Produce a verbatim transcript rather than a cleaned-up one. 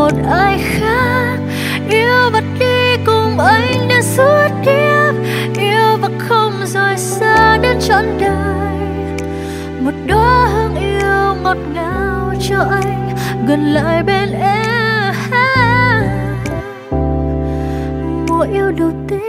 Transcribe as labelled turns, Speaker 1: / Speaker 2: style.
Speaker 1: một ai khác. Yêu và đi cùng anh đến suốt kiếp, yêu và không rời xa đến trọn đời. Một đóa hương yêu ngọt ngào cho anh gần lại bên em. Mùa yêu đầu tiên